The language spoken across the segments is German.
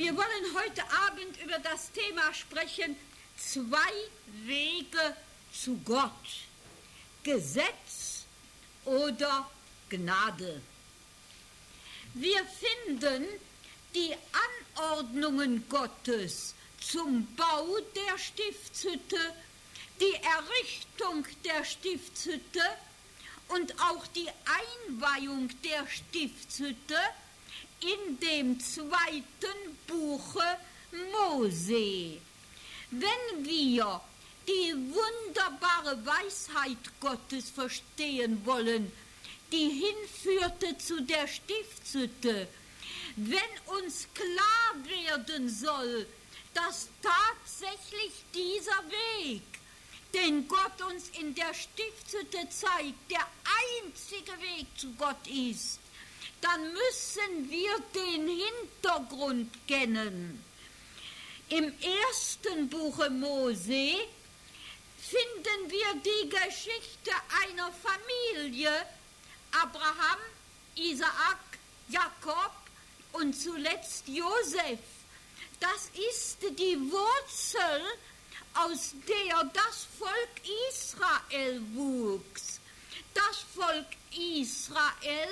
Wir wollen heute Abend über das Thema sprechen, 2 Wege zu Gott, Gesetz oder Gnade. Wir finden die Anordnungen Gottes zum Bau der Stiftshütte, die Errichtung der Stiftshütte und auch die Einweihung der Stiftshütte in dem 2. Buche Mose. Wenn wir die wunderbare Weisheit Gottes verstehen wollen, die hinführte zu der Stiftshütte, wenn uns klar werden soll, dass tatsächlich dieser Weg, den Gott uns in der Stiftshütte zeigt, der einzige Weg zu Gott ist, dann müssen wir den Hintergrund kennen. Im 1. Buche Mose finden wir die Geschichte einer Familie, Abraham, Isaak, Jakob und zuletzt Josef. Das ist die Wurzel, aus der das Volk Israel wuchs. Das Volk Israel,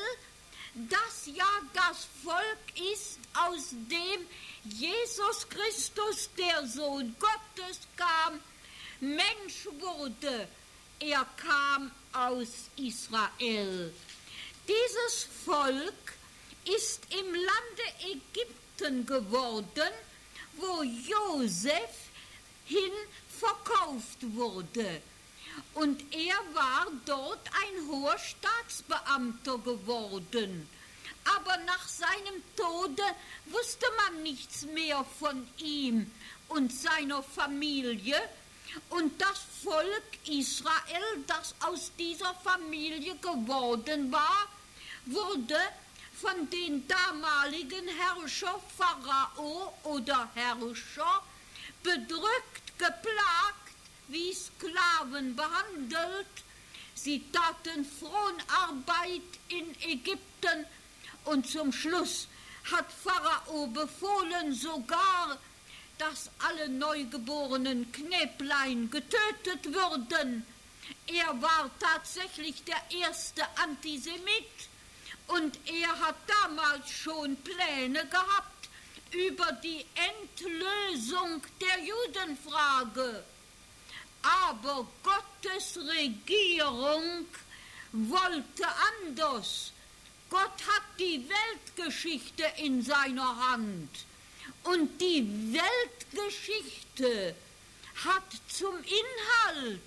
das ja das Volk ist, aus dem Jesus Christus, der Sohn Gottes, kam, Mensch wurde. Er kam aus Israel. Dieses Volk ist im Lande Ägypten geworden, wo Josef hin verkauft wurde. Und er war dort ein hoher Staatsbeamter geworden. Aber nach seinem Tode wusste man nichts mehr von ihm und seiner Familie. Und das Volk Israel, das aus dieser Familie geworden war, wurde von den damaligen Herrscher, Pharao oder Herrscher, bedrückt, geplagt, wie Sklaven behandelt. Sie taten Fronarbeit in Ägypten und zum Schluss hat Pharao befohlen sogar, dass alle neugeborenen Knäblein getötet würden. Er war tatsächlich der erste Antisemit und er hat damals schon Pläne gehabt über die Entlösung der Judenfrage. Aber Gottes Regierung wollte anders. Gott hat die Weltgeschichte in seiner Hand. Und die Weltgeschichte hat zum Inhalt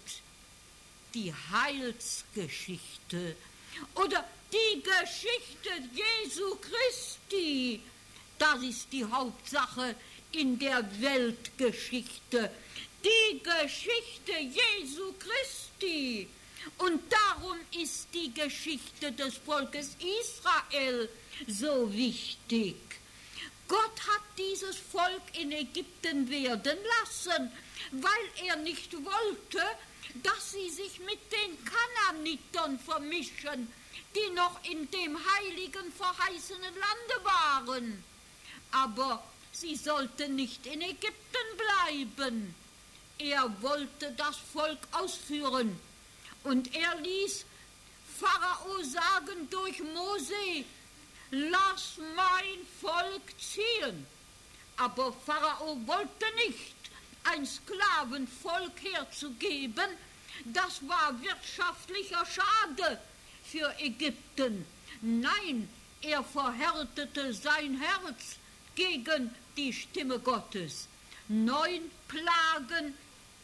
die Heilsgeschichte oder die Geschichte Jesu Christi. Das ist die Hauptsache in der Weltgeschichte. Die Geschichte Jesu Christi. Und darum ist die Geschichte des Volkes Israel so wichtig. Gott hat dieses Volk in Ägypten werden lassen, weil er nicht wollte, dass sie sich mit den Kanaanitern vermischen, die noch in dem heiligen, verheißenen Lande waren. Aber sie sollten nicht in Ägypten bleiben. Er wollte das Volk ausführen. Und er ließ Pharao sagen durch Mose, lass mein Volk ziehen. Aber Pharao wollte nicht ein Sklavenvolk herzugeben. Das war wirtschaftlicher Schade für Ägypten. Nein, er verhärtete sein Herz gegen die Stimme Gottes. 9 Plagen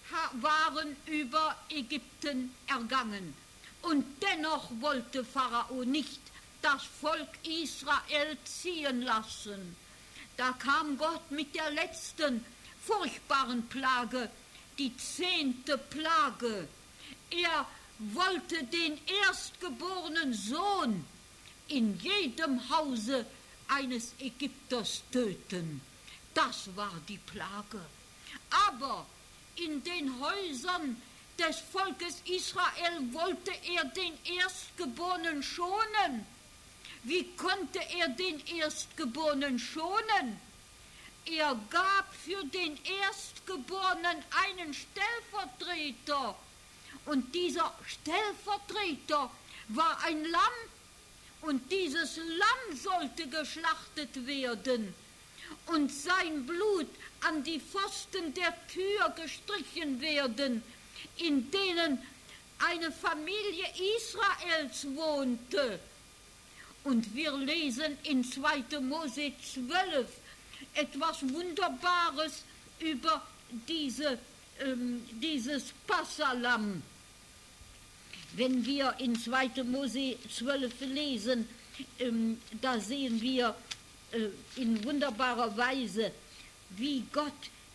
waren über Ägypten ergangen. Und dennoch wollte Pharao nicht das Volk Israel ziehen lassen. Da kam Gott mit der letzten furchtbaren Plage, die 10. Plage. Er wollte den erstgeborenen Sohn in jedem Hause eines Ägypters töten. Das war die Plage. Aber in den Häusern des Volkes Israel wollte er den Erstgeborenen schonen. Wie konnte er den Erstgeborenen schonen? er gab für den Erstgeborenen einen Stellvertreter. Und dieser Stellvertreter war ein Lamm. Und dieses Lamm sollte geschlachtet werden und sein Blut an die Pfosten der Tür gestrichen werden, in denen eine Familie Israels wohnte. Und wir lesen in 2. Mose 12 etwas Wunderbares über dieses Passalamm. Wenn wir in 2. Mose 12 lesen, da sehen wir in wunderbarer Weise, wie Gott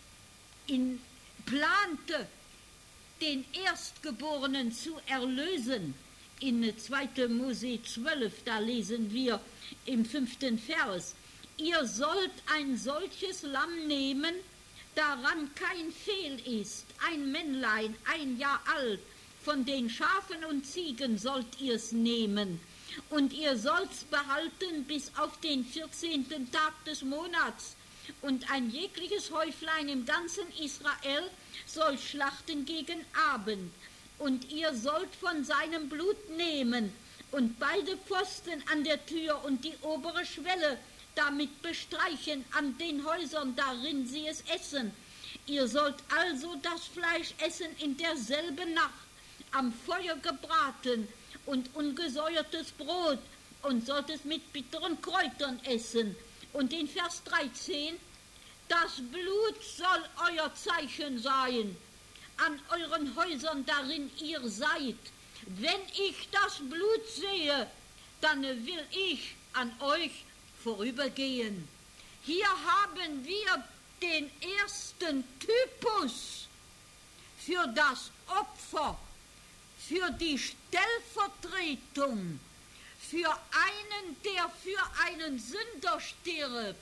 plante, den Erstgeborenen zu erlösen. In 2. Mose 12, da lesen wir im 5. Vers, ihr sollt ein solches Lamm nehmen, daran kein Fehl ist, ein Männlein, 1 Jahr alt, von den Schafen und Ziegen sollt ihr's nehmen, und ihr sollt's behalten bis auf den 14. Tag des Monats, und ein jegliches Häuflein im ganzen Israel soll schlachten gegen Abend, und ihr sollt von seinem Blut nehmen und beide Pfosten an der Tür und die obere Schwelle damit bestreichen an den Häusern, darin sie es essen. Ihr sollt also das Fleisch essen in derselben Nacht, am Feuer gebraten und ungesäuertes Brot, und sollt es mit bitteren Kräutern essen. Und in Vers 13, das Blut soll euer Zeichen sein, an euren Häusern, darin ihr seid. Wenn ich das Blut sehe, dann will ich an euch vorübergehen. Hier haben wir den ersten Typus für das Opfer, für die Stellvertretung, für einen, der für einen Sünder stirbt.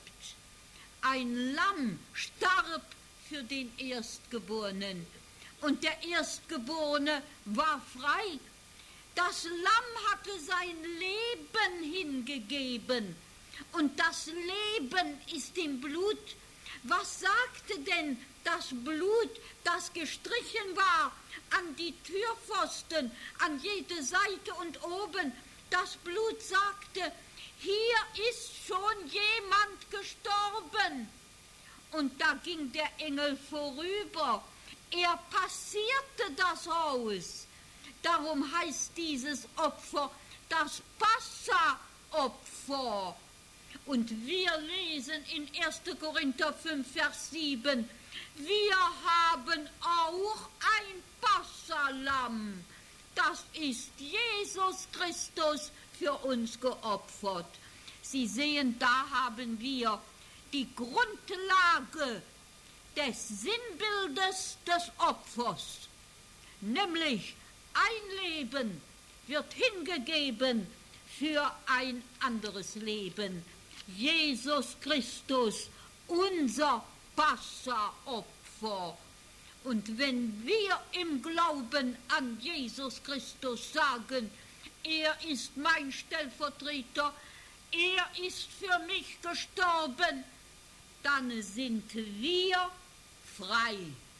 Ein Lamm starb für den Erstgeborenen, und der Erstgeborene war frei. Das Lamm hatte sein Leben hingegeben, und das Leben ist im Blut. Was sagte denn das Blut, das gestrichen war an die Türpfosten, an jede Seite und oben? Das Blut sagte, hier ist schon jemand gestorben. Und da ging der Engel vorüber. Er passierte das Haus. Darum heißt dieses Opfer das Passa-Opfer. Und wir lesen in 1. Korinther 5, Vers 7, wir haben auch ein Passalamm. Das ist Jesus Christus für uns geopfert. Sie sehen, da haben wir die Grundlage des Sinnbildes des Opfers, nämlich ein Leben wird hingegeben für ein anderes Leben. Jesus Christus, unser Passaopfer. Und wenn wir im Glauben an Jesus Christus sagen, er ist mein Stellvertreter, er ist für mich gestorben, dann sind wir frei.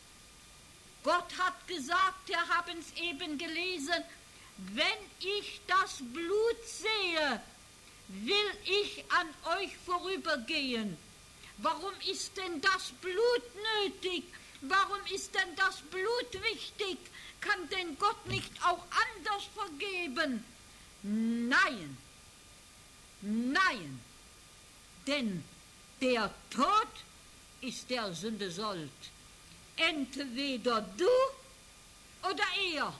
Gott hat gesagt, wir haben es eben gelesen, wenn ich das Blut sehe, will ich an euch vorübergehen. Warum ist denn das Blut nötig? Warum ist denn das Blut wichtig? Kann denn Gott nicht auch anders vergeben? Nein, nein, denn der Tod ist der Sünde Sold. Entweder du oder er.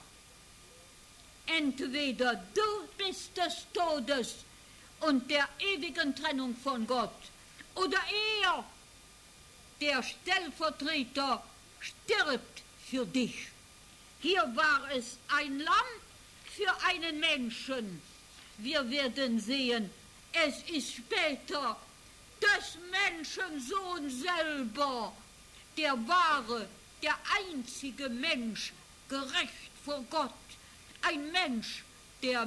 Entweder du bist des Todes und der ewigen Trennung von Gott, oder er, der Stellvertreter, stirbt für dich. Hier war es ein Lamm für einen Menschen. Wir werden sehen, es ist später des Menschen Sohn selber, der wahre, der einzige Mensch, gerecht vor Gott, ein Mensch, der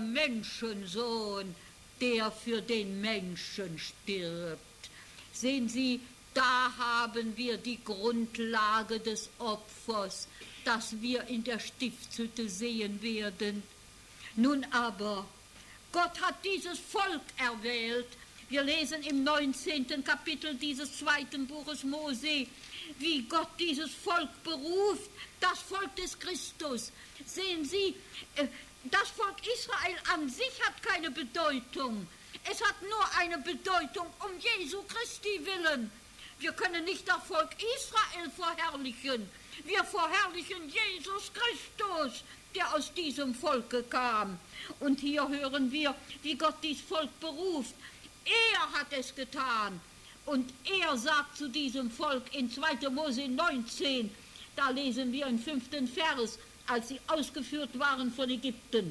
Menschensohn, der für den Menschen stirbt. Sehen Sie, Da haben wir die Grundlage des Opfers, das wir in der Stiftshütte sehen werden. Nun aber, Gott hat dieses Volk erwählt. Wir lesen im 19. Kapitel dieses 2. Buches Mose, wie Gott dieses Volk beruft, das Volk des Christus. Sehen Sie, das Volk Israel an sich hat keine Bedeutung. Es hat nur eine Bedeutung um Jesu Christi willen. Wir können nicht das Volk Israel verherrlichen. Wir verherrlichen Jesus Christus, der aus diesem Volke kam. Und hier hören wir, wie Gott dieses Volk beruft. Er hat es getan. Und er sagt zu diesem Volk in 2. Mose 19, da lesen wir im 5. Vers, als sie ausgeführt waren von Ägypten: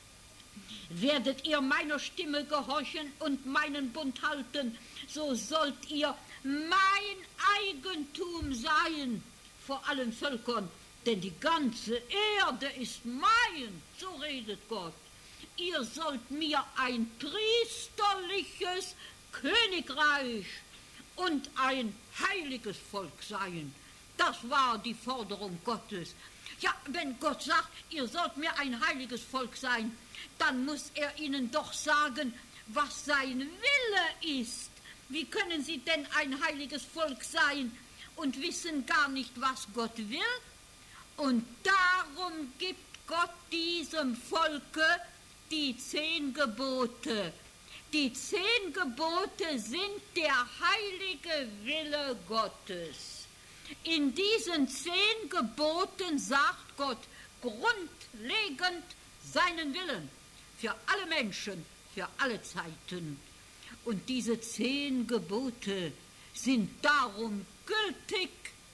Werdet ihr meiner Stimme gehorchen und meinen Bund halten, so sollt ihr mein Eigentum sein vor allen Völkern, denn die ganze Erde ist mein, so redet Gott. Ihr sollt mir ein priesterliches Königreich und ein heiliges Volk sein. Das war die Forderung Gottes. Ja, wenn Gott sagt, ihr sollt mir ein heiliges Volk sein, dann muss er ihnen doch sagen, was sein Wille ist. Wie können sie denn ein heiliges Volk sein und wissen gar nicht, was Gott will? Und darum gibt Gott diesem Volke die 10 Gebote. Die 10 Gebote sind der heilige Wille Gottes. In diesen 10 Geboten sagt Gott grundlegend seinen Willen für alle Menschen, für alle Zeiten. Und diese 10 Gebote sind darum gültig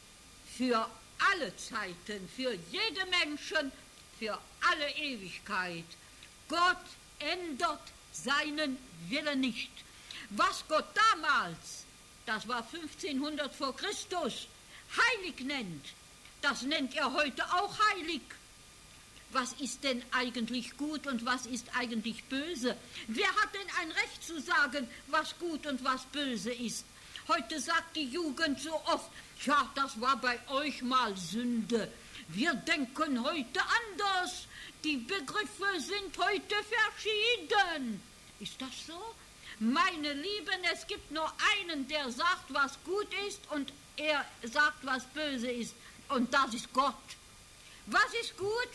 für alle Zeiten, für jede Menschen, für alle Ewigkeit. Gott ändert seinen Willen nicht. Was Gott damals, das war 1500 vor Christus, heilig nennt, das nennt er heute auch heilig. Was ist denn eigentlich gut und was ist eigentlich böse? Wer hat denn ein Recht zu sagen, was gut und was böse ist? Heute sagt die Jugend so oft, ja, das war bei euch mal Sünde. Wir denken heute anders. Die Begriffe sind heute verschieden. Ist das so? Meine Lieben, es gibt nur einen, der sagt, was gut ist, und er sagt, was böse ist. Und das ist Gott. Was ist gut?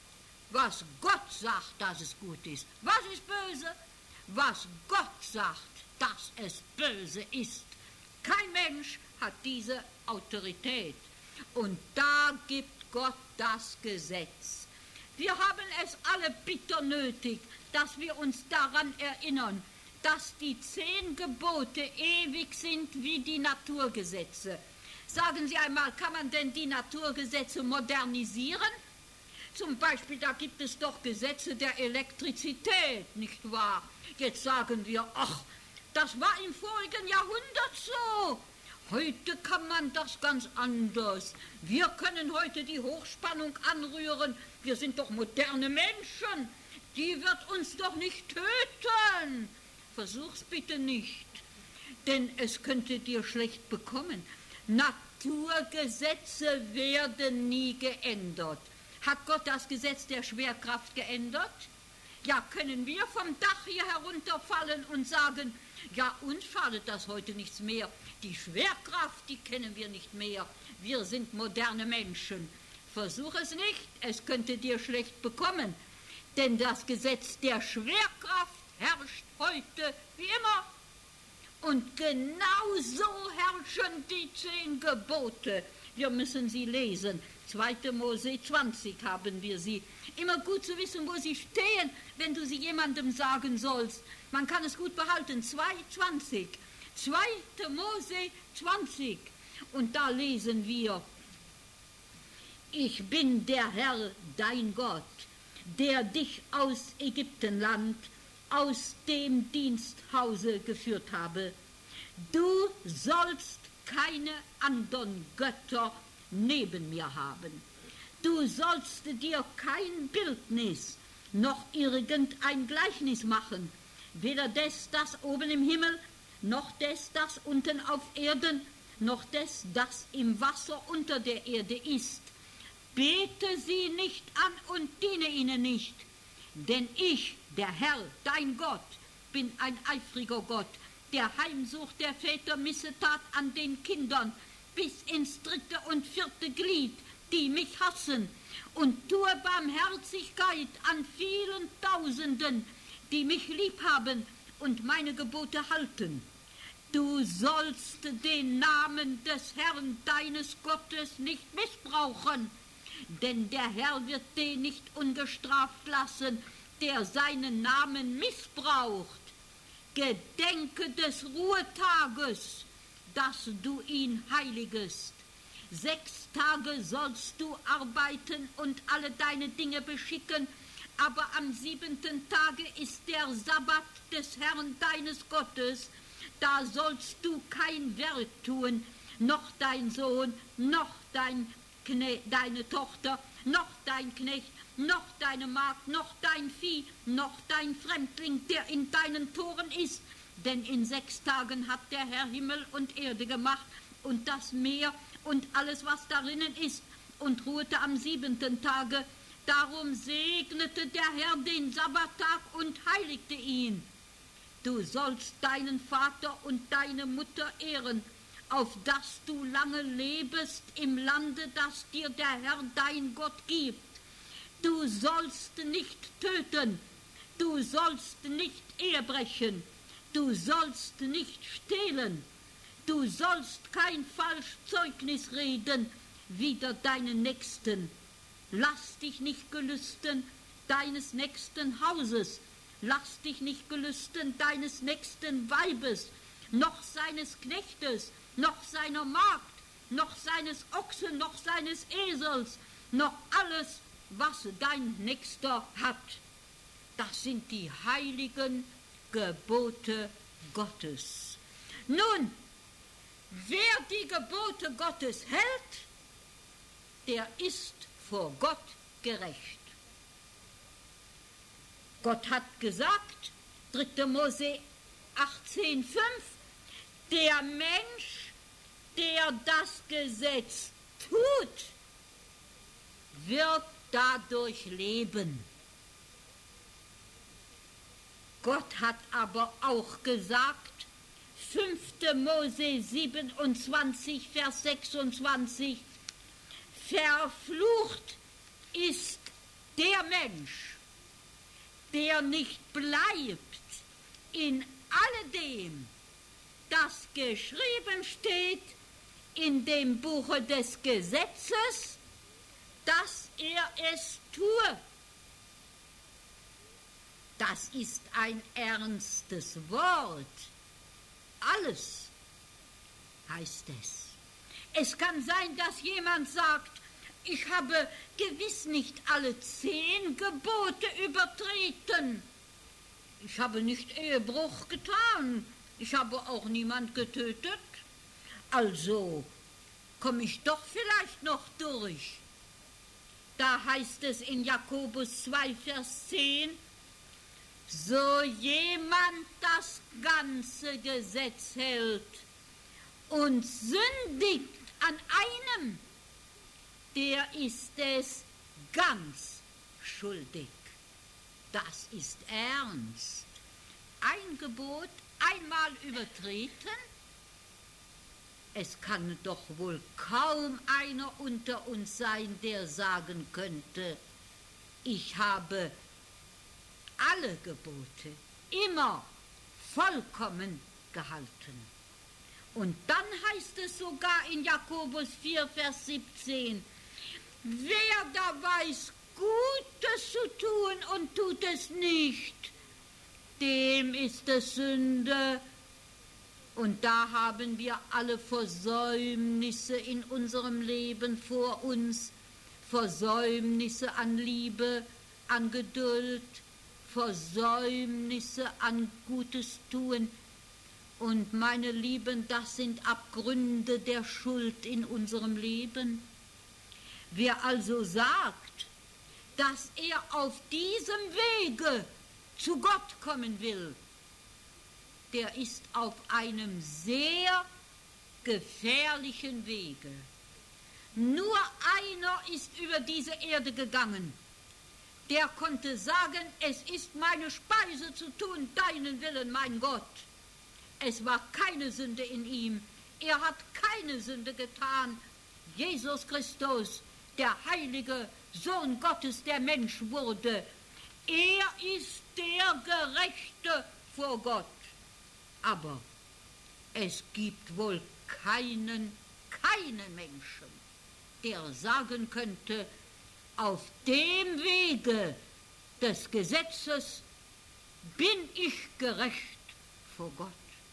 Was Gott sagt, dass es gut ist. Was ist böse? Was Gott sagt, dass es böse ist. Kein Mensch hat diese Autorität. Und da gibt Gott das Gesetz. Wir haben es alle bitter nötig, dass wir uns daran erinnern, dass die 10 Gebote ewig sind wie die Naturgesetze. Sagen Sie einmal, kann man denn die Naturgesetze modernisieren? Zum Beispiel, da gibt es doch Gesetze der Elektrizität, nicht wahr? Jetzt sagen wir, ach, das war im vorigen Jahrhundert so. Heute kann man das ganz anders. Wir können heute die Hochspannung anrühren. Wir sind doch moderne Menschen. Die wird uns doch nicht töten. Versuch's bitte nicht, denn es könnte dir schlecht bekommen. Naturgesetze werden nie geändert. Hat Gott das Gesetz der Schwerkraft geändert? Ja, können wir vom Dach hier herunterfallen und sagen, ja, uns schadet das heute nichts mehr. Die Schwerkraft, die kennen wir nicht mehr. Wir sind moderne Menschen. Versuch es nicht, es könnte dir schlecht bekommen. Denn das Gesetz der Schwerkraft herrscht heute wie immer. Und genauso herrschen die 10 Gebote. Wir müssen sie lesen. 2. Mose 20 haben wir sie. Immer gut zu wissen, wo sie stehen, wenn du sie jemandem sagen sollst. Man kann es gut behalten. 2,20. 2. Mose 20. Und da lesen wir: Ich bin der Herr, dein Gott, der dich aus Ägyptenland, aus dem Diensthause geführt habe. Du sollst keine anderen Götter neben mir haben. Du sollst dir kein Bildnis noch irgendein Gleichnis machen, weder des, das oben im Himmel, noch des, das unten auf Erden, noch des, das im Wasser unter der Erde ist. Bete sie nicht an und diene ihnen nicht, denn ich, der Herr, dein Gott, bin ein eifriger Gott, der Heimsucht der Väter Missetat an den Kindern bis ins 3. und 4. Glied, die mich hassen, und tue Barmherzigkeit an vielen Tausenden, die mich lieb haben und meine Gebote halten. Du sollst den Namen des Herrn deines Gottes nicht missbrauchen, denn der Herr wird den nicht ungestraft lassen, der seinen Namen missbraucht. Gedenke des Ruhetages, dass du ihn heiligest. 6 Tage sollst du arbeiten und alle deine Dinge beschicken, aber am 7. Tage ist der Sabbat des Herrn deines Gottes. Da sollst du kein Werk tun, noch dein Sohn, noch deine Tochter, noch dein Knecht, noch deine Magd, noch dein Vieh, noch dein Fremdling, der in deinen Toren ist. Denn in 6 Tagen hat der Herr Himmel und Erde gemacht und das Meer und alles, was darinnen ist, und ruhete am 7. Tage. Darum segnete der Herr den Sabbattag und heiligte ihn. Du sollst deinen Vater und deine Mutter ehren, auf dass du lange lebest im Lande, das dir der Herr dein Gott gibt. Du sollst nicht töten, du sollst nicht ehebrechen, du sollst nicht stehlen, du sollst kein Falschzeugnis reden wider deinen Nächsten. Lass dich nicht gelüsten deines nächsten Hauses, lass dich nicht gelüsten deines nächsten Weibes, noch seines Knechtes, noch seiner Magd, noch seines Ochsen, noch seines Esels, noch alles, was dein Nächster hat. Das sind die heiligen Gebote Gottes. Nun, wer die Gebote Gottes hält, der ist vor Gott gerecht. Gott hat gesagt, 3. Mose 18,5, der Mensch, der das Gesetz tut, wird dadurch leben. Gott hat aber auch gesagt, 5. Mose 27, Vers 26, verflucht ist der Mensch, der nicht bleibt in alledem, das geschrieben steht in dem Buche des Gesetzes, dass er es tue. Das ist ein ernstes Wort. Alles heißt es. Es kann sein, dass jemand sagt, ich habe gewiss nicht alle 10 Gebote übertreten. Ich habe nicht Ehebruch getan. Ich habe auch niemand getötet. Also komme ich doch vielleicht noch durch. Da heißt es in Jakobus 2, Vers 10, so jemand das ganze Gesetz hält und sündigt an einem, der ist es ganz schuldig. Das ist ernst. Ein Gebot einmal übertreten? Es kann doch wohl kaum einer unter uns sein, der sagen könnte, ich habe alle Gebote immer vollkommen gehalten. Und dann heißt es sogar in Jakobus 4, Vers 17, wer da weiß, Gutes zu tun und tut es nicht, dem ist es Sünde. Und da haben wir alle Versäumnisse in unserem Leben vor uns, Versäumnisse an Liebe, an Geduld, Versäumnisse an Gutes tun. Und meine Lieben, das sind Abgründe der Schuld in unserem Leben. Wer also sagt, dass er auf diesem Wege zu Gott kommen will, der ist auf einem sehr gefährlichen Wege. Nur einer ist über diese Erde gegangen. Der konnte sagen, es ist meine Speise zu tun, deinen Willen, mein Gott. Es war keine Sünde in ihm. Er hat keine Sünde getan. Jesus Christus, der heilige Sohn Gottes, der Mensch wurde. Er ist der Gerechte vor Gott. Aber es gibt wohl keinen Menschen, der sagen könnte, auf dem Wege des Gesetzes bin ich gerecht vor Gott.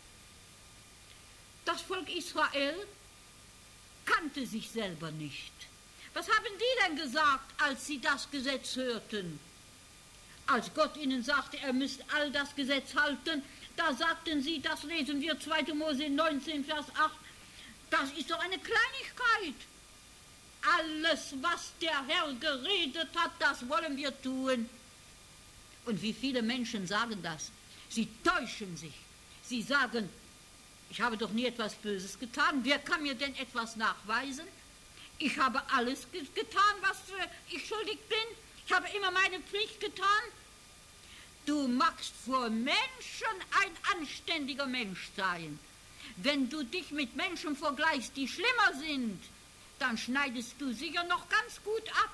Das Volk Israel kannte sich selber nicht. Was haben die denn gesagt, als sie das Gesetz hörten? Als Gott ihnen sagte, er müsst all das Gesetz halten, da sagten sie, das lesen wir 2. Mose 19, Vers 8, das ist doch eine Kleinigkeit. Alles, was der Herr geredet hat, das wollen wir tun. Und wie viele Menschen sagen das? Sie täuschen sich. Sie sagen, ich habe doch nie etwas Böses getan. Wer kann mir denn etwas nachweisen? Ich habe alles getan, was ich schuldig bin. Ich habe immer meine Pflicht getan. Du magst vor Menschen ein anständiger Mensch sein. Wenn du dich mit Menschen vergleichst, die schlimmer sind, dann schneidest du sicher noch ganz gut ab.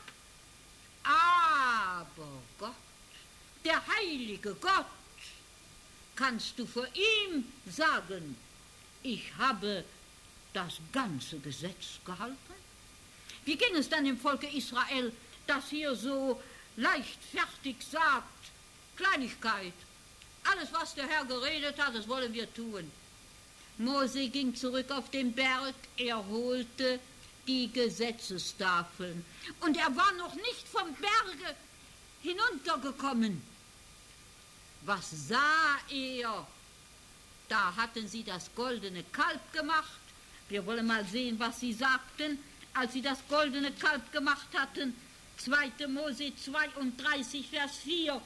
Aber Gott, der heilige Gott, kannst du vor ihm sagen, ich habe das ganze Gesetz gehalten? Wie ging es dann dem Volke Israel, das hier so leichtfertig sagt, Kleinigkeit, alles, was der Herr geredet hat, das wollen wir tun. Mose ging zurück auf den Berg, er holte die Gesetzestafeln. Und er war noch nicht vom Berge hinuntergekommen. Was sah er? Da hatten sie das goldene Kalb gemacht. Wir wollen mal sehen, was sie sagten, als sie das goldene Kalb gemacht hatten. 2. Mose 32, Vers 4.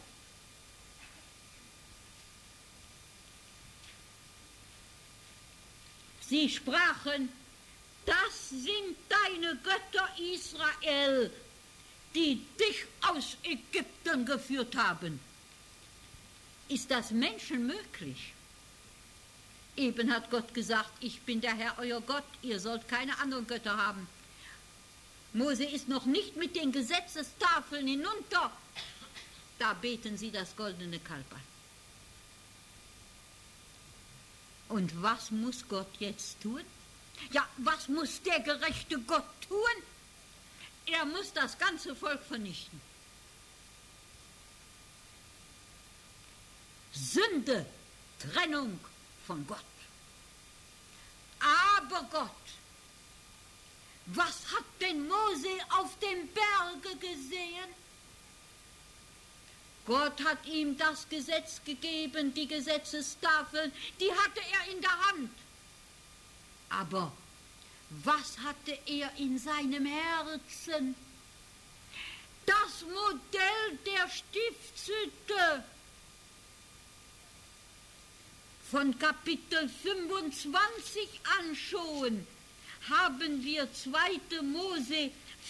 Sie sprachen, das sind deine Götter Israel, die dich aus Ägypten geführt haben. Ist das Menschen möglich? Eben hat Gott gesagt, ich bin der Herr, euer Gott, ihr sollt keine anderen Götter haben. Mose ist noch nicht mit den Gesetzestafeln hinunter, da beten sie das goldene Kalb an. Und was muss Gott jetzt tun? Ja, was muss der gerechte Gott tun? Er muss das ganze Volk vernichten. Sünde, Trennung von Gott. Aber Gott, was hat denn Mose auf dem Berge gesehen? Gott hat ihm das Gesetz gegeben, die Gesetzestafeln, die hatte er in der Hand. Aber was hatte er in seinem Herzen? Das Modell der Stiftshütte. Von Kapitel 25 an schon haben wir 2. Mose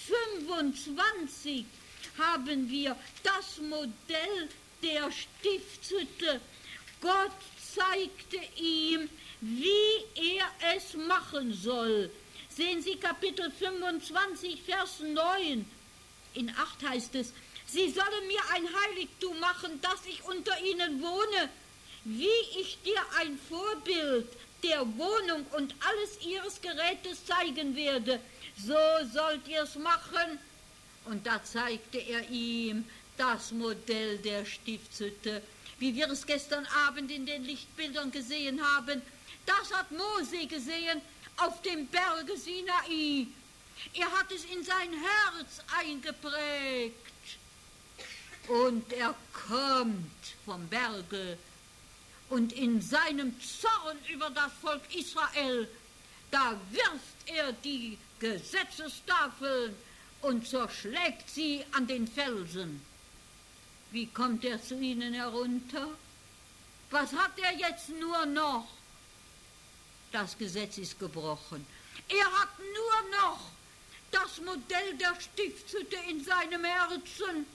25, haben wir das Modell der Stiftshütte. Gott zeigte ihm, wie er es machen soll. Sehen Sie Kapitel 25, Vers 9. In 8 heißt es, sie sollen mir ein Heiligtum machen, dass ich unter ihnen wohne, wie ich dir ein Vorbild der Wohnung und alles ihres Gerätes zeigen werde. So sollt ihr es machen. Und da zeigte er ihm das Modell der Stiftshütte, wie wir es gestern Abend in den Lichtbildern gesehen haben. Das hat Mose gesehen auf dem Berge Sinai. Er hat es in sein Herz eingeprägt. Und er kommt vom Berge und in seinem Zorn über das Volk Israel, da wirft er die Gesetzestafeln und zerschlägt sie an den Felsen. Wie kommt er zu ihnen herunter? Was hat er jetzt nur noch? das Gesetz ist gebrochen. Er hat nur noch das Modell der Stiftshütte in seinem Herzen.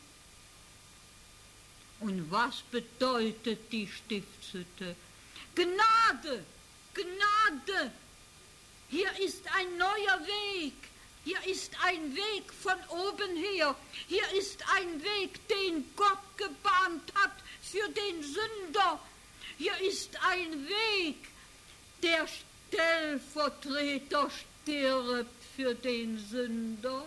Und was bedeutet die Stiftshütte? Gnade, Gnade. Hier ist ein neuer Weg. Hier ist ein Weg von oben her. Hier ist ein Weg, den Gott gebahnt hat für den Sünder. Hier ist ein Weg, der Stellvertreter stirbt für den Sünder.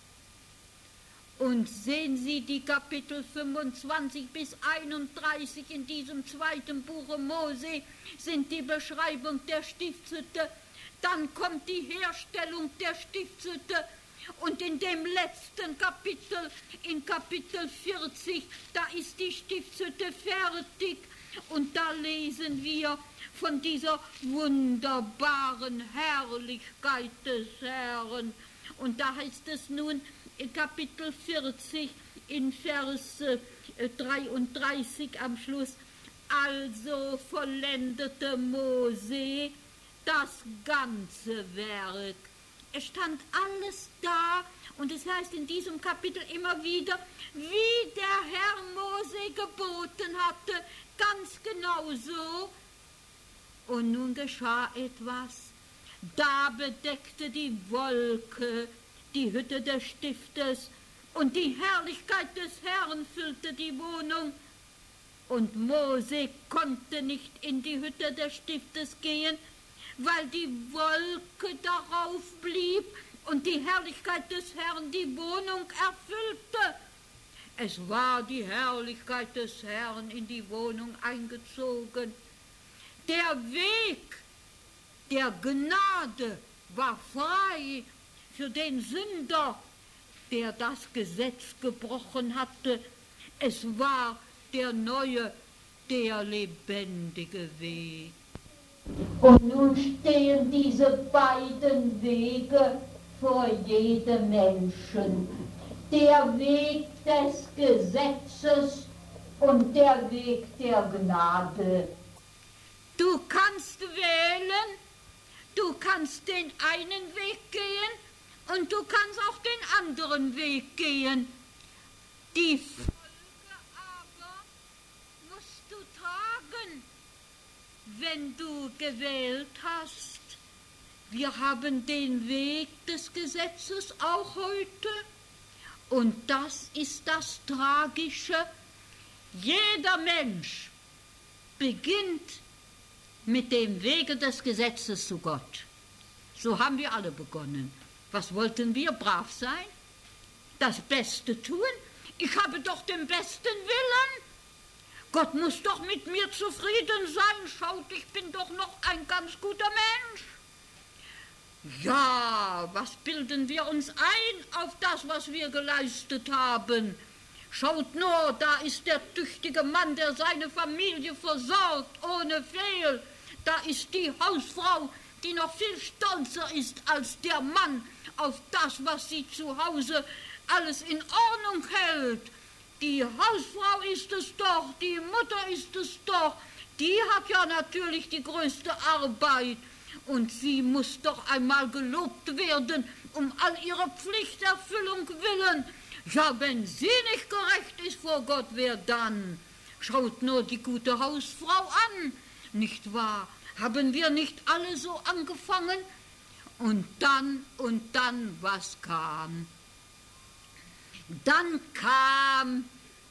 Und sehen Sie die Kapitel 25 bis 31 in diesem zweiten Buche Mose sind die Beschreibung der Stiftshütte. Dann kommt die Herstellung der Stiftshütte und in dem letzten Kapitel, in Kapitel 40, da ist die Stiftshütte fertig und da lesen wir von dieser wunderbaren Herrlichkeit des Herrn. Und da heißt es nun in Kapitel 40 in Vers 33 am Schluss: Also vollendete Mose das ganze Werk. Es stand alles da und es heißt in diesem Kapitel immer wieder, wie der Herr Mose geboten hatte, ganz genau so. Und nun geschah etwas. Da bedeckte die Wolke die Hütte des Stiftes und die Herrlichkeit des Herrn füllte die Wohnung. Und Mose konnte nicht in die Hütte des Stiftes gehen, weil die Wolke darauf blieb und die Herrlichkeit des Herrn die Wohnung erfüllte. Es war die Herrlichkeit des Herrn in die Wohnung eingezogen. Der Weg der Gnade war frei für den Sünder, der das Gesetz gebrochen hatte. Es war der neue, der lebendige Weg. Und nun stehen diese beiden Wege vor jedem Menschen. Der Weg des Gesetzes und der Weg der Gnade. Du kannst wählen, du kannst den einen Weg gehen und du kannst auch den anderen Weg gehen. Die Folge aber musst du tragen, wenn du gewählt hast. Wir haben den Weg des Gesetzes auch heute und das ist das Tragische. Jeder Mensch beginnt mit dem Wege des Gesetzes zu Gott. So haben wir alle begonnen. Was wollten wir? Brav sein? Das Beste tun? Ich habe doch den besten Willen. Gott muss doch mit mir zufrieden sein. Schaut, ich bin doch noch ein ganz guter Mensch. Ja, was bilden wir uns ein auf das, was wir geleistet haben? Schaut nur, da ist der tüchtige Mann, der seine Familie versorgt, ohne Fehl. Da ist die Hausfrau, die noch viel stolzer ist als der Mann auf das, was sie zu Hause alles in Ordnung hält. Die Hausfrau ist es doch, die Mutter ist es doch, die hat ja natürlich die größte Arbeit. Und sie muss doch einmal gelobt werden, um all ihrer Pflichterfüllung willen. Ja, wenn sie nicht gerecht ist vor Gott, wer dann? Schaut nur die gute Hausfrau an, nicht wahr? Haben wir nicht alle so angefangen? Und dann, was kam? Dann kam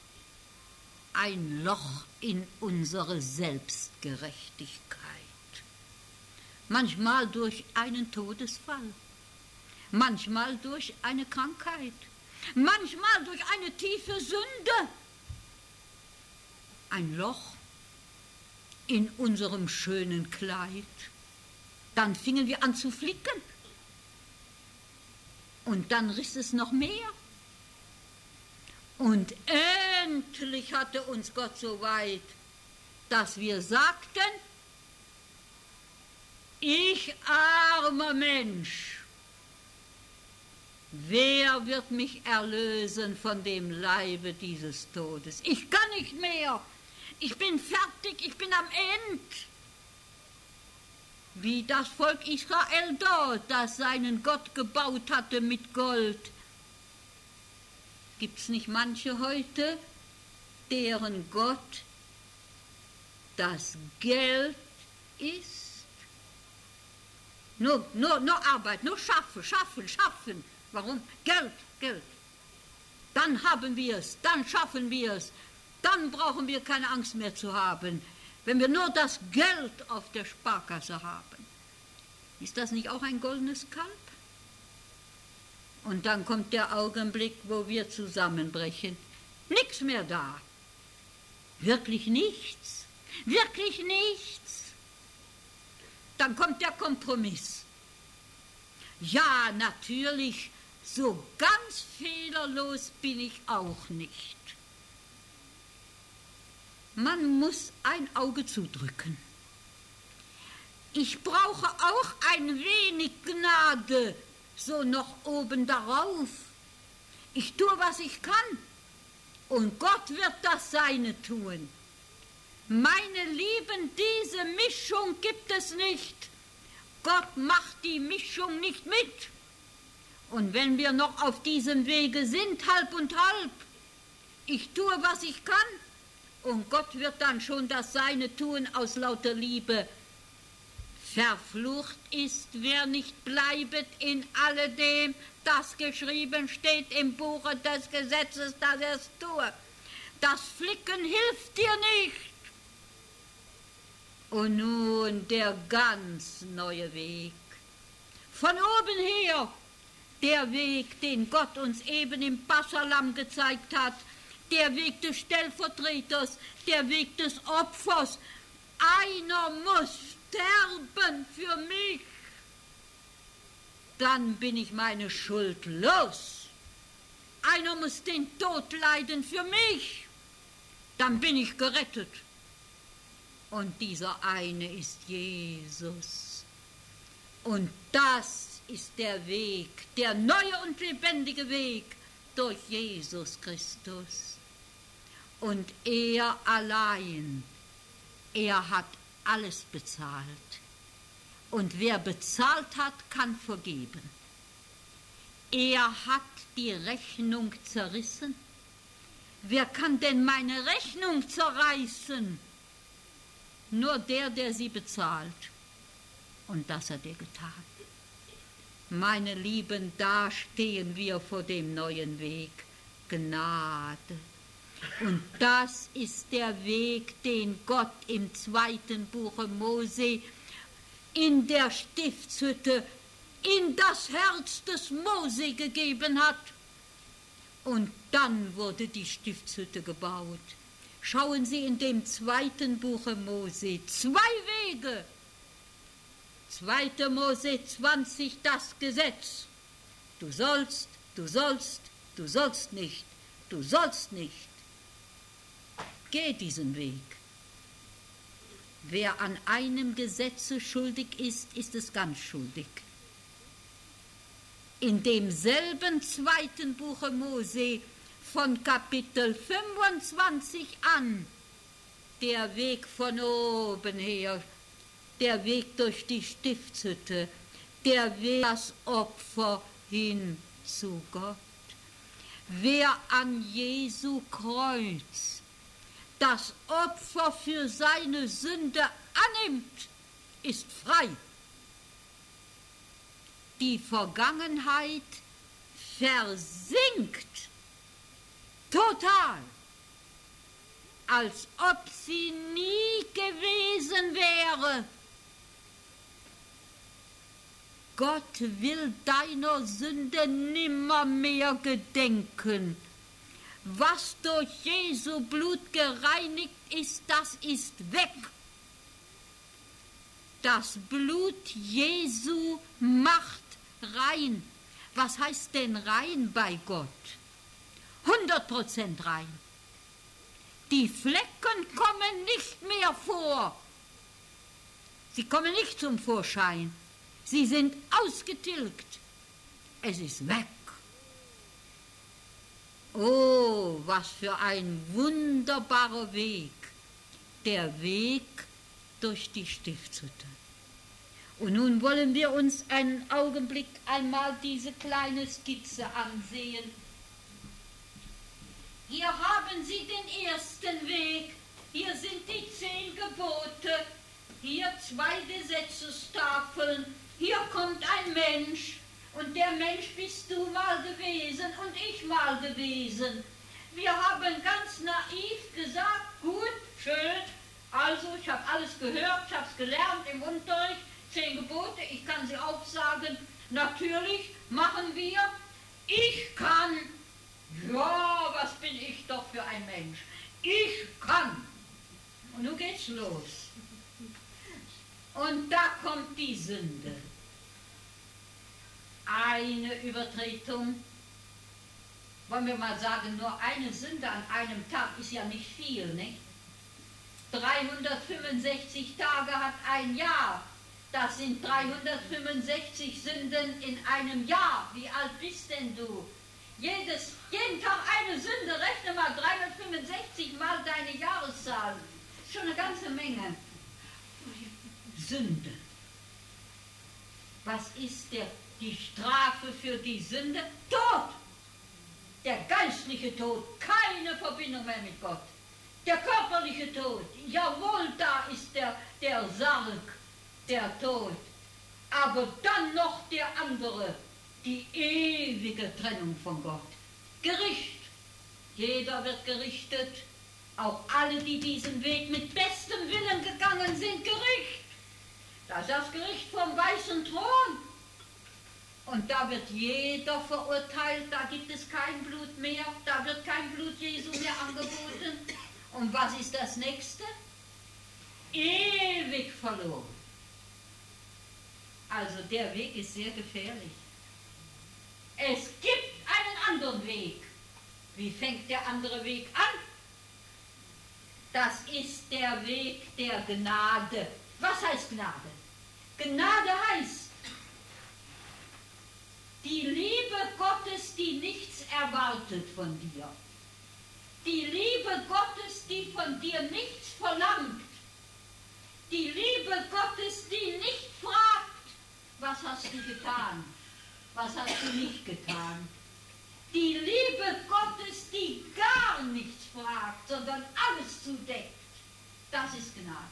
ein Loch in unsere Selbstgerechtigkeit. Manchmal durch einen Todesfall, manchmal durch eine Krankheit, manchmal durch eine tiefe Sünde. Ein Loch in unserem schönen Kleid. Dann fingen wir an zu flicken. Und dann riss es noch mehr. Und endlich hatte uns Gott so weit, dass wir sagten, ich armer Mensch, wer wird mich erlösen von dem Leibe dieses Todes? Ich kann nicht mehr, ich bin fertig, ich bin am Ende. wie das Volk Israel dort, das seinen Gott gebaut hatte mit Gold. Gibt es nicht manche heute, deren Gott das Geld ist? Nur Arbeit, nur schaffen. Warum? Geld. Dann haben wir es, dann schaffen wir es, dann brauchen wir keine Angst mehr zu haben, wenn wir nur das Geld auf der Sparkasse haben. Ist das nicht auch ein goldenes Kalb? Und dann kommt der Augenblick, wo wir zusammenbrechen. Nichts mehr da. Wirklich nichts. Dann kommt der Kompromiss. Ja, natürlich, so ganz fehlerlos bin ich auch nicht. Man muss ein Auge zudrücken. Ich brauche auch ein wenig Gnade, so noch oben darauf. Ich tue, was ich kann, und Gott wird das Seine tun. Meine Lieben, diese Mischung gibt es nicht. Gott macht die Mischung nicht mit. Und wenn wir noch auf diesem Wege sind, halb und halb, ich tue, was ich kann, und Gott wird dann schon das Seine tun aus lauter Liebe. Verflucht ist, wer nicht bleibet in alledem, das geschrieben steht im Buche des Gesetzes, dass er es tue. Das Flicken hilft dir nicht. Und nun der ganz neue Weg. Von oben her, der Weg, den Gott uns eben im Passalam gezeigt hat, der Weg des Stellvertreters, der Weg des Opfers. Einer muss sterben für mich. Dann bin ich meine Schuld los. Einer muss den Tod leiden für mich. Dann bin ich gerettet. Und dieser eine ist Jesus. Und das ist der Weg, der neue und lebendige Weg durch Jesus Christus. Und er allein, er hat alles bezahlt. Und wer bezahlt hat, kann vergeben. Er hat die Rechnung zerrissen. Wer kann denn meine Rechnung zerreißen? Nur der sie bezahlt. Und das hat er getan. Meine Lieben, da stehen wir vor dem neuen Weg. Gnade. Und das ist der Weg, den Gott im 2. Buche Mose in der Stiftshütte in das Herz des Mose gegeben hat. Und dann wurde die Stiftshütte gebaut. Schauen Sie in dem 2. Buche Mose 2 Wege. 2. Mose 20, das Gesetz. Du sollst nicht, du sollst nicht. Geh diesen Weg. Wer an einem Gesetze schuldig ist, ist es ganz schuldig. In demselben 2. Buche Mose von Kapitel 25 an, der Weg von oben her, der Weg durch die Stiftshütte, der Weg das Opfer hin zu Gott. Wer an Jesu Kreuz das Opfer für seine Sünde annimmt, ist frei. Die Vergangenheit versinkt total, als ob sie nie gewesen wäre. Gott will deiner Sünde nimmermehr gedenken. Was durch Jesu Blut gereinigt ist, das ist weg. Das Blut Jesu macht rein. Was heißt denn rein bei Gott? 100% rein. Die Flecken kommen nicht mehr vor. Sie kommen nicht zum Vorschein. Sie sind ausgetilgt. Es ist weg. Oh, was für ein wunderbarer Weg. Der Weg durch die Stiftshütte. Und nun wollen wir uns einen Augenblick einmal diese kleine Skizze ansehen. Hier haben Sie den ersten Weg, hier sind die 10 Gebote, hier 2 Gesetzestafeln, hier kommt ein Mensch und der Mensch bist du mal gewesen und ich mal gewesen. Wir haben ganz naiv gesagt, gut, schön, also ich habe alles gehört, ich habe es gelernt im Unterricht, 10 Gebote, ich kann sie aufsagen, natürlich machen wir, ich kann, ja, was bin ich doch für ein Mensch, ich kann. Und nun geht's los. Und da kommt die Sünde. Eine Übertretung, wollen wir mal sagen, nur eine Sünde an einem Tag ist ja nicht viel, nicht? 365 Tage hat ein Jahr. Das sind 365 Sünden in einem Jahr. Wie alt bist denn du? Jeden Tag eine Sünde, rechne mal 365 mal deine Jahreszahl. Schon eine ganze Menge. Sünde. Was ist die Strafe für die Sünde? Tod! Der geistliche Tod, keine Verbindung mehr mit Gott. Der körperliche Tod, jawohl, da ist der Sarg, der Tod. Aber dann noch der andere, die ewige Trennung von Gott. Gericht. Jeder wird gerichtet. Auch alle, die diesen Weg mit bestem Willen gegangen sind, Gericht. Das ist das Gericht vom weißen Thron. Und da wird jeder verurteilt, da gibt es kein Blut mehr, da wird kein Blut Jesu mehr angeboten. Und was ist das Nächste? Ewig verloren. Also der Weg ist sehr gefährlich. Es gibt einen anderen Weg. Wie fängt der andere Weg an? Das ist der Weg der Gnade. Was heißt Gnade? Gnade heißt, die Liebe Gottes, die nichts erwartet von dir. Die Liebe Gottes, die von dir nichts verlangt. Die Liebe Gottes, die nicht fragt, was hast du getan, was hast du nicht getan. Die Liebe Gottes, die gar nichts fragt, sondern alles zudeckt. Das ist Gnade.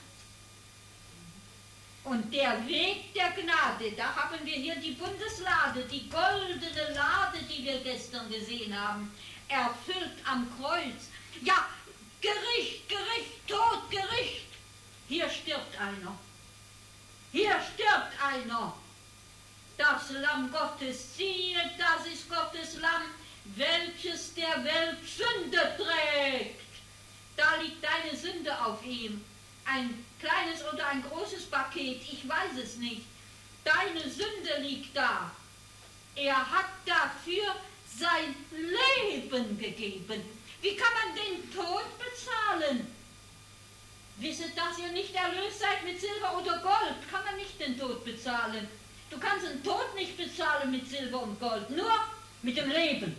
Und der Weg der Gnade, da haben wir hier die Bundeslade, die goldene Lade, die wir gestern gesehen haben, erfüllt am Kreuz. Ja, Gericht, Gericht, Tod, Gericht. Hier stirbt einer. Hier stirbt einer. Das Lamm Gottes, siehe, das ist Gottes Lamm, welches der Welt Sünde trägt. Da liegt deine Sünde auf ihm. Ein kleines oder ein großes Paket, ich weiß es nicht. Deine Sünde liegt da. Er hat dafür sein Leben gegeben. Wie kann man den Tod bezahlen? Wisset, dass ihr nicht erlöst seid mit Silber oder Gold, kann man nicht den Tod bezahlen. Du kannst den Tod nicht bezahlen mit Silber und Gold, nur mit dem Leben.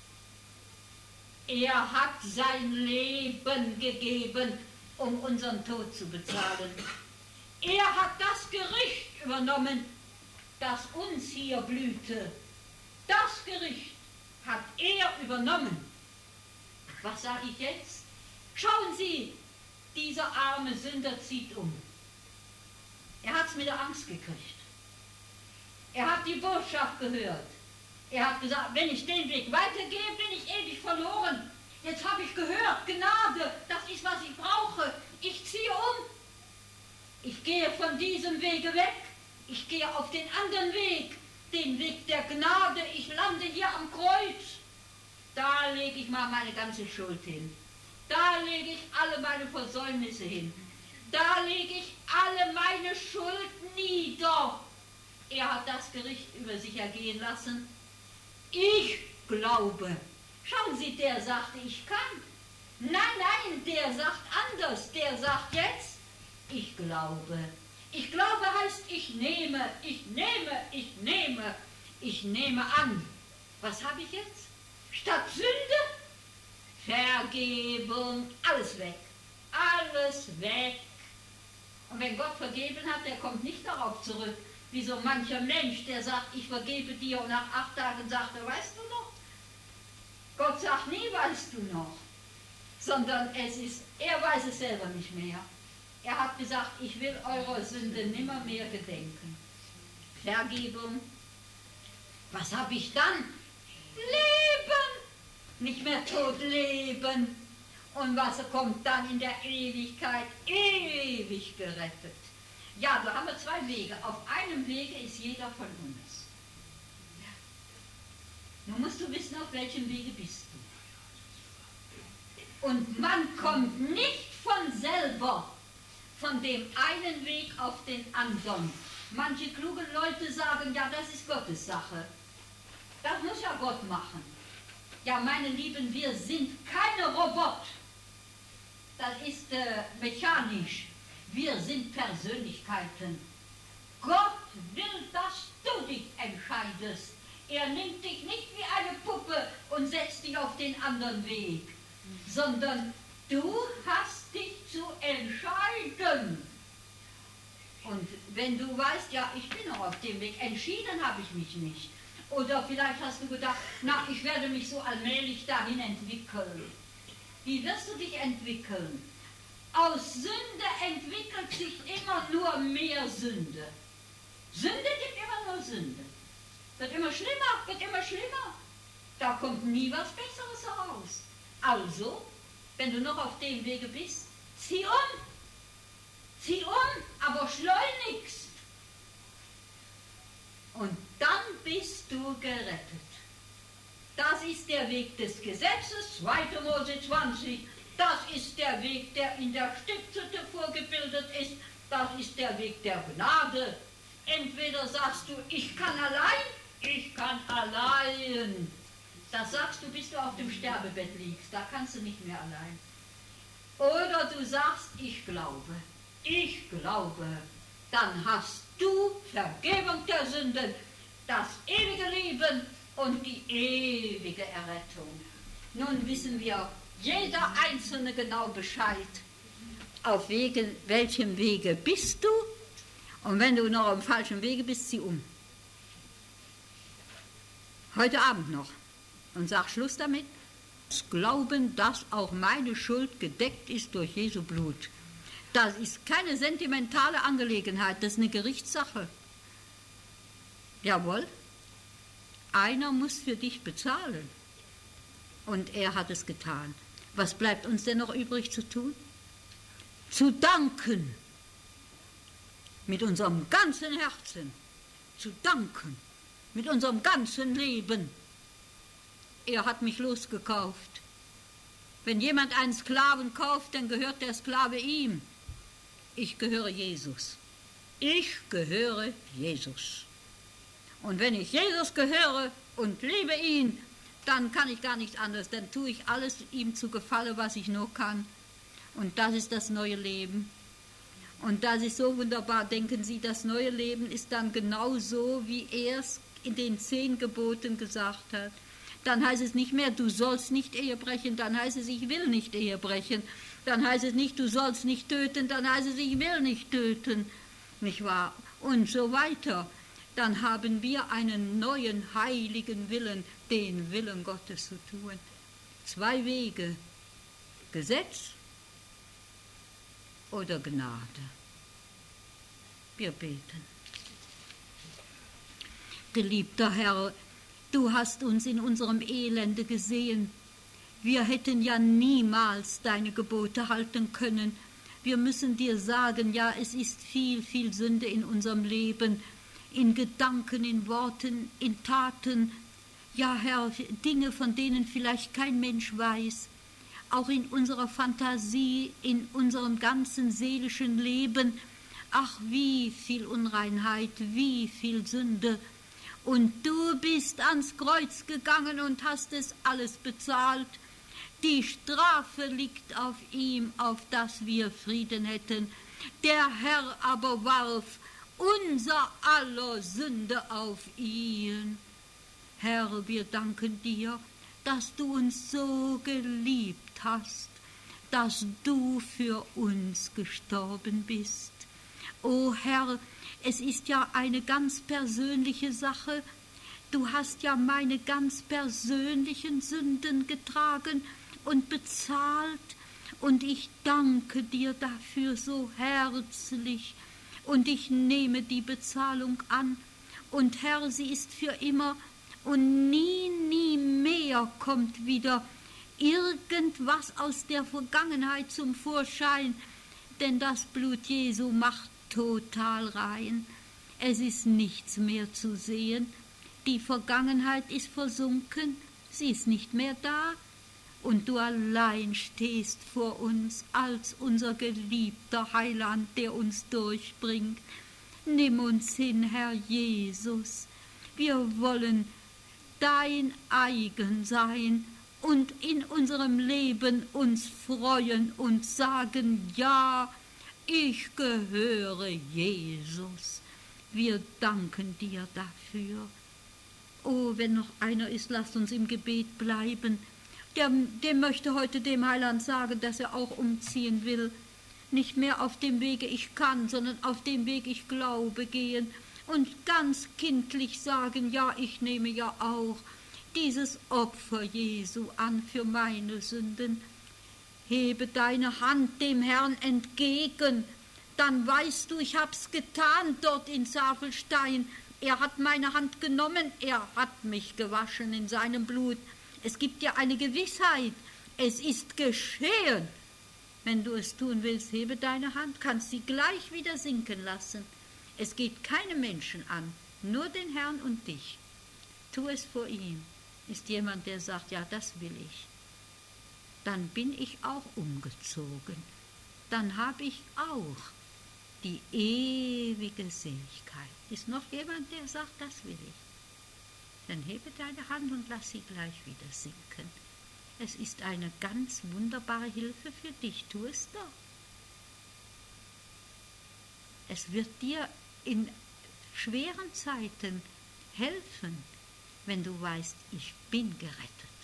Er hat sein Leben gegeben, um unseren Tod zu bezahlen. Er hat das Gericht übernommen, das uns hier blühte. Das Gericht hat er übernommen. Was sage ich jetzt? Schauen Sie, dieser arme Sünder zieht um. Er hat es mit der Angst gekriegt. Er hat die Botschaft gehört. Er hat gesagt, wenn ich den Weg weitergehe, bin ich ewig verloren. Jetzt habe ich gehört, Gnade, das ist, was ich brauche. Ich ziehe um. Ich gehe von diesem Wege weg. Ich gehe auf den anderen Weg, den Weg der Gnade. Ich lande hier am Kreuz. Da lege ich mal meine ganze Schuld hin. Da lege ich alle meine Versäumnisse hin. Da lege ich alle meine Schuld nieder. Er hat das Gericht über sich ergehen lassen. Ich glaube. Schauen Sie, der sagte, ich kann. Nein, nein, der sagt anders. Der sagt jetzt, ich glaube. Ich glaube heißt, ich nehme, ich nehme, ich nehme. Ich nehme an. Was habe ich jetzt? Statt Sünde, Vergebung, alles weg. Alles weg. Und wenn Gott vergeben hat, der kommt nicht darauf zurück. wie so mancher Mensch, der sagt, ich vergebe dir und nach 8 Tagen sagt er, weißt du noch? Gott sagt nie, weißt du noch, sondern er weiß es selber nicht mehr. Er hat gesagt, ich will eurer Sünde nimmer mehr gedenken. Vergebung. Was habe ich dann? Leben! Nicht mehr tot, Leben. Und was kommt dann in der Ewigkeit? Ewig gerettet. Ja, da haben wir 2 Wege. Auf einem Wege ist jeder von uns. Nun musst du wissen, auf welchem Wege bist du. Und man kommt nicht von selber von dem einen Weg auf den anderen. Manche kluge Leute sagen, ja, das ist Gottes Sache. Das muss ja Gott machen. Ja, meine Lieben, wir sind keine Roboter. Das ist mechanisch. Wir sind Persönlichkeiten. Gott will, dass du dich entscheidest. Er nimmt dich nicht wie eine Puppe und setzt dich auf den anderen Weg, sondern du hast dich zu entscheiden. Und wenn du weißt, ja, ich bin noch auf dem Weg, entschieden habe ich mich nicht. Oder vielleicht hast du gedacht, na, ich werde mich so allmählich dahin entwickeln. Wie wirst du dich entwickeln? Aus Sünde entwickelt sich immer nur mehr Sünde. Sünde gibt immer nur Sünde. Wird immer schlimmer, wird immer schlimmer. Da kommt nie was Besseres heraus. Also, wenn du noch auf dem Wege bist, zieh um. Zieh um, aber schleunigst. Und dann bist du gerettet. Das ist der Weg des Gesetzes, 2. Mose 20. Das ist der Weg, der in der Stiftshütte vorgebildet ist. Das ist der Weg der Gnade. Entweder sagst du, ich kann allein. Das sagst du, bis du auf dem Sterbebett liegst. Da kannst du nicht mehr allein. Oder du sagst, ich glaube. Dann hast du Vergebung der Sünden, das ewige Leben und die ewige Errettung. Nun wissen wir, jeder Einzelne genau Bescheid, auf welchem Wege bist du, und wenn du noch auf dem falschen Wege bist, zieh um. Heute Abend noch. Und sag Schluss damit. Glauben, dass auch meine Schuld gedeckt ist durch Jesu Blut. Das ist keine sentimentale Angelegenheit, das ist eine Gerichtssache. Jawohl, einer muss für dich bezahlen. Und er hat es getan. Was bleibt uns denn noch übrig zu tun? Zu danken. Mit unserem ganzen Herzen. Zu danken. Mit unserem ganzen Leben. Er hat mich losgekauft. Wenn jemand einen Sklaven kauft, dann gehört der Sklave ihm. Ich gehöre Jesus. Ich gehöre Jesus. Und wenn ich Jesus gehöre und liebe ihn, dann kann ich gar nichts anderes. Dann tue ich alles ihm zu Gefallen, was ich nur kann. Und das ist das neue Leben. Und das ist so wunderbar. Denken Sie, das neue Leben ist dann genau so, wie er es in den 10 Geboten gesagt hat. Dann heißt es nicht mehr, du sollst nicht Ehe brechen, dann heißt es, ich will nicht Ehe brechen. Dann heißt es nicht, du sollst nicht töten, dann heißt es, ich will nicht töten, nicht wahr? Und so weiter. Dann haben wir einen neuen heiligen Willen, den Willen Gottes zu tun. 2 Wege, Gesetz oder Gnade. Wir beten. Geliebter Herr, du hast uns in unserem Elende gesehen. Wir hätten ja niemals deine Gebote halten können. Wir müssen dir sagen, ja, es ist viel, viel Sünde in unserem Leben, in Gedanken, in Worten, in Taten. Ja, Herr, Dinge, von denen vielleicht kein Mensch weiß. Auch in unserer Fantasie, in unserem ganzen seelischen Leben. Ach, wie viel Unreinheit, wie viel Sünde. Und du bist ans Kreuz gegangen und hast es alles bezahlt. Die Strafe liegt auf ihm, auf dass wir Frieden hätten. Der Herr aber warf unser aller Sünde auf ihn. Herr, wir danken dir, dass du uns so geliebt hast, dass du für uns gestorben bist. O Herr, es ist ja eine ganz persönliche Sache. Du hast ja meine ganz persönlichen Sünden getragen und bezahlt. Und ich danke dir dafür so herzlich. Und ich nehme die Bezahlung an. Und Herr, sie ist für immer und nie, nie mehr kommt wieder irgendwas aus der Vergangenheit zum Vorschein, denn das Blut Jesu macht total rein. Es ist nichts mehr zu sehen. Die Vergangenheit ist versunken, sie ist nicht mehr da. Und du allein stehst vor uns als unser geliebter Heiland, der uns durchbringt. Nimm uns hin, Herr Jesus. Wir wollen dein eigen sein und in unserem Leben uns freuen und sagen, ja, ich gehöre Jesus. Wir danken dir dafür. Oh, wenn noch einer ist, lasst uns im Gebet bleiben. Der möchte heute dem Heiland sagen, dass er auch umziehen will. Nicht mehr auf dem Wege ich kann, sondern auf dem Weg ich glaube gehen und ganz kindlich sagen, ja, ich nehme ja auch dieses Opfer Jesu an für meine Sünden. Hebe deine Hand dem Herrn entgegen, dann weißt du, ich hab's getan dort in Safelstein. Er hat meine Hand genommen, er hat mich gewaschen in seinem Blut. Es gibt ja eine Gewissheit, es ist geschehen. Wenn du es tun willst, hebe deine Hand, kannst sie gleich wieder sinken lassen. Es geht keinem Menschen an, nur den Herrn und dich. Tu es vor ihm. Ist jemand, der sagt, ja, das will ich. Dann bin ich auch umgezogen. Dann habe ich auch die ewige Seligkeit. Ist noch jemand, der sagt, das will ich? Dann hebe deine Hand und lass sie gleich wieder sinken. Es ist eine ganz wunderbare Hilfe für dich. Tu es doch. Es wird dir in schweren Zeiten helfen, wenn du weißt, ich bin gerettet.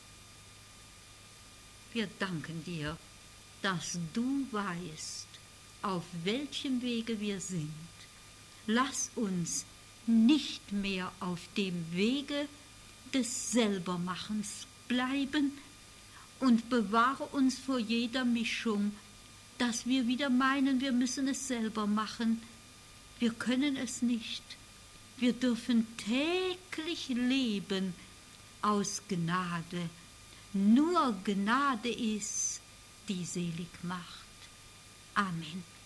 Wir danken dir, dass du weißt, auf welchem Wege wir sind. Lass uns nicht mehr auf dem Wege des Selbermachens bleiben und bewahre uns vor jeder Mischung, dass wir wieder meinen, wir müssen es selber machen. Wir können es nicht. Wir dürfen täglich leben aus Gnade. Nur Gnade ist, die selig macht. Amen.